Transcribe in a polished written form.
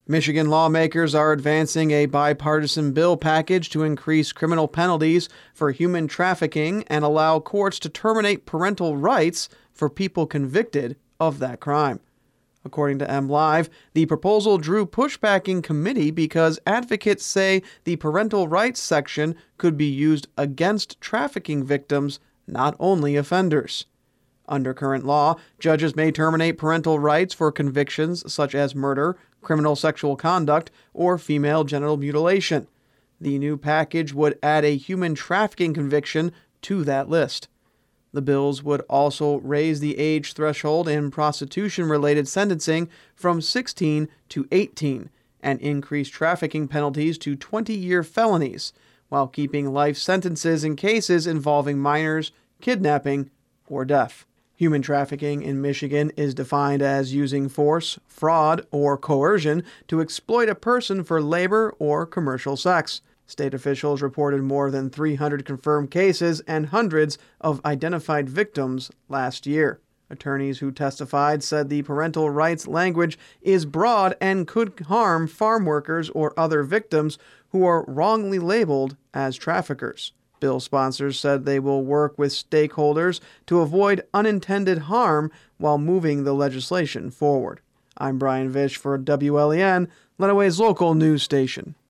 Michigan lawmakers are advancing a bipartisan bill package to increase criminal penalties for human trafficking and allow courts to terminate parental rights for people convicted of that crime. According to MLive, the proposal drew pushback in committee because advocates say the parental rights section could be used against trafficking victims, not only offenders. Under current law, judges may terminate parental rights for convictions such as murder, criminal sexual conduct, or female genital mutilation. The new package would add a human trafficking conviction to that list. The bills would also raise the age threshold in prostitution-related sentencing from 16 to 18 and increase trafficking penalties to 20-year felonies, while keeping life sentences in cases involving minors, kidnapping, or death. Human trafficking in Michigan is defined as using force, fraud, or coercion to exploit a person for labor or commercial sex. State officials reported more than 300 confirmed cases and hundreds of identified victims last year. Attorneys who testified said the parental rights language is broad and could harm farm workers or other victims who are wrongly labeled as traffickers. Bill sponsors said they will work with stakeholders to avoid unintended harm while moving the legislation forward. I'm Brian Vish for WLEN, Lenawee's local news station.